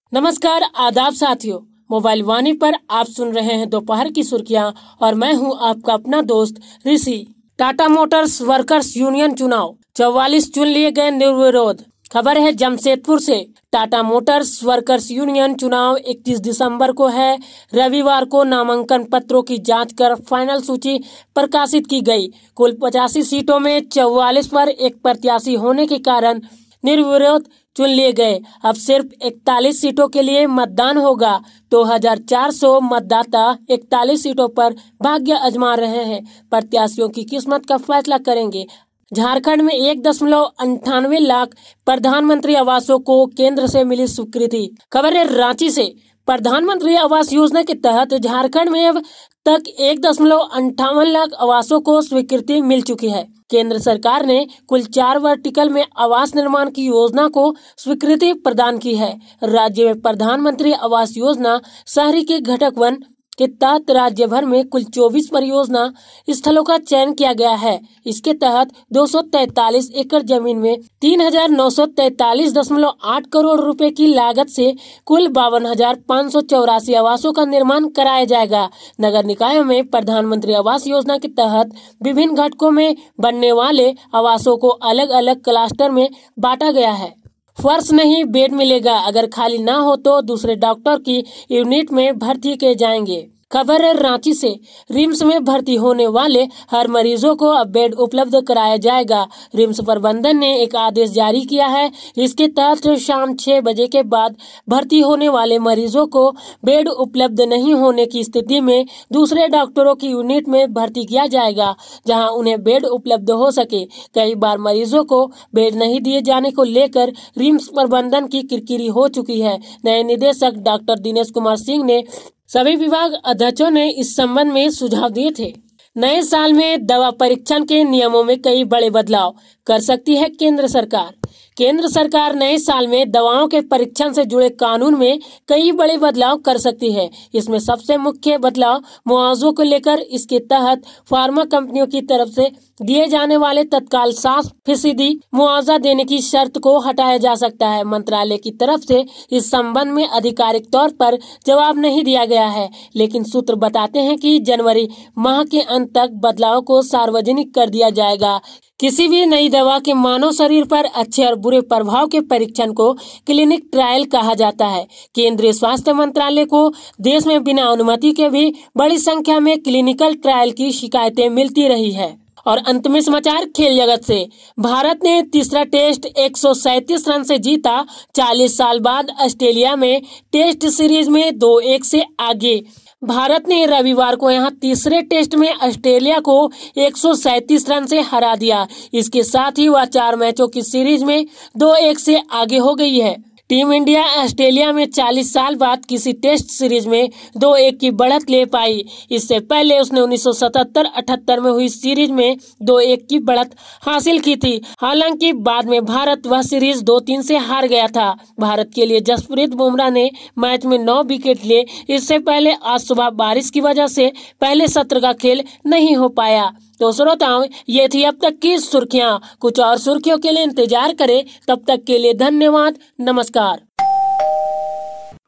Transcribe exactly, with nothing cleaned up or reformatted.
नमस्कार, आदाब साथियों। मोबाइल वाणी पर आप सुन रहे हैं दोपहर की सुर्खियां और मैं हूं आपका अपना दोस्त Rishi. Tata Motors workers union चुनाव, चौवालीस चुन लिए गए निर्विरोध। खबर है जमशेदपुर से। टाटा मोटर्स वर्कर्स यूनियन चुनाव इकतीस दिसंबर को है। रविवार को नामांकन पत्रों की जांच कर फाइनल सूची प्रकाशित की गई। कुल पचासी सीटों में चौवालीस पर एक प्रत्याशी होने के कारण निर्विरोध चुन लिए गए। अब सिर्फ इकतालीस सीटों के लिए मतदान होगा। दो हजार चार सौ मतदाता इकतालीस सीटों पर भाग्य आजमा रहे हैं। प्रत्याशियों की किस्मत का फैसला करेंगे। झारखंड में एक दशमलव अंठानवे लाख प्रधानमंत्री आवासों को केंद्र से मिली स्वीकृति। खबर है रांची से। प्रधानमंत्री आवास योजना के तहत झारखंड में अब तक एक दशमलव अंठावन लाख आवासों को स्वीकृति मिल चुकी है। केंद्र सरकार ने कुल चार वर्टिकल में आवास निर्माण की योजना को स्वीकृति प्रदान की है। राज्य में प्रधानमंत्री आवास योजना शहरी के घटक वन के तहत राज्य भर में कुल चौबीस परियोजना स्थलों का चयन किया गया है। इसके तहत दो सौ तैतालीस एकड़ जमीन में तीन हजार नौ सौ तैतालीस दशमलव आठ करोड़ रुपए की लागत से कुल बावन हजार पाँच सौ चौरासी आवासों का निर्माण कराया जाएगा। नगर निकायों में प्रधानमंत्री आवास योजना के तहत विभिन्न घटकों में बनने वाले आवासों को अलग अलग क्लस्टर में बांटा गया है। फर्श नहीं, बेड मिलेगा। अगर खाली ना हो तो दूसरे डॉक्टर की यूनिट में भर्ती किए जाएंगे। खबर है रांची से। रिम्स में भर्ती होने वाले हर मरीजों को अब बेड उपलब्ध कराया जाएगा। रिम्स प्रबंधन ने एक आदेश जारी किया है। इसके तहत शाम छह बजे के बाद भर्ती होने वाले मरीजों को बेड उपलब्ध नहीं होने की स्थिति में दूसरे डॉक्टरों की यूनिट में भर्ती किया जाएगा, जहां उन्हें बेड उपलब्ध हो सके। कई बार मरीजों को बेड नहीं दिए जाने को लेकर रिम्स प्रबंधन की किरकिरी हो चुकी है। नए निदेशक डॉक्टर दिनेश कुमार सिंह ने सभी विभाग अध्यक्षों ने इस संबंध में सुझाव दिए थे। नए साल में दवा परीक्षण के नियमों में कई बड़े बदलाव कर सकती है केंद्र सरकार। केंद्र सरकार नए साल में दवाओं के परीक्षण से जुड़े कानून में कई बड़े बदलाव कर सकती है। इसमें सबसे मुख्य बदलाव मुआवजों को लेकर। इसके तहत फार्मा कंपनियों की तरफ से दिए जाने वाले तत्काल सात फीसदी मुआवजा देने की शर्त को हटाया जा सकता है। मंत्रालय की तरफ से इस संबंध में आधिकारिक तौर पर जवाब नहीं दिया गया है, लेकिन सूत्र बताते हैं कि जनवरी माह के अंत तक बदलाव को सार्वजनिक कर दिया जाएगा। किसी भी नई दवा के मानव शरीर पर अच्छे और बुरे प्रभाव के परीक्षण को क्लिनिक ट्रायल कहा जाता है। केंद्रीय स्वास्थ्य मंत्रालय को देश में बिना अनुमति के भी बड़ी संख्या में क्लिनिकल ट्रायल की शिकायतें मिलती रही है। और अंत में समाचार खेल जगत से। भारत ने तीसरा टेस्ट एक सौ सैंतीस रन से जीता। चालीस साल बाद ऑस्ट्रेलिया में टेस्ट सीरीज में दो एक से आगे। भारत ने रविवार को यहां तीसरे टेस्ट में ऑस्ट्रेलिया को एक सौ सैंतीस रन से हरा दिया। इसके साथ ही वह चार मैचों की सीरीज में दो एक से आगे हो गई है। टीम इंडिया ऑस्ट्रेलिया में चालीस साल बाद किसी टेस्ट सीरीज में दो एक की बढ़त ले पाई। इससे पहले उसने उन्नीस सौ सतहत्तर अठहत्तर में हुई सीरीज में दो एक की बढ़त हासिल की थी। हालांकि बाद में भारत वह सीरीज दो तीन से हार गया था। भारत के लिए जसप्रीत बुमराह ने मैच में नौ विकेट लिए। इससे पहले आज सुबह बारिश की वजह से पहले सत्र का खेल नहीं हो पाया। तो श्रोताओं, ये थी अब तक की सुर्खियां। कुछ और सुर्खियों के लिए इंतजार करें। तब तक के लिए धन्यवाद। नमस्कार।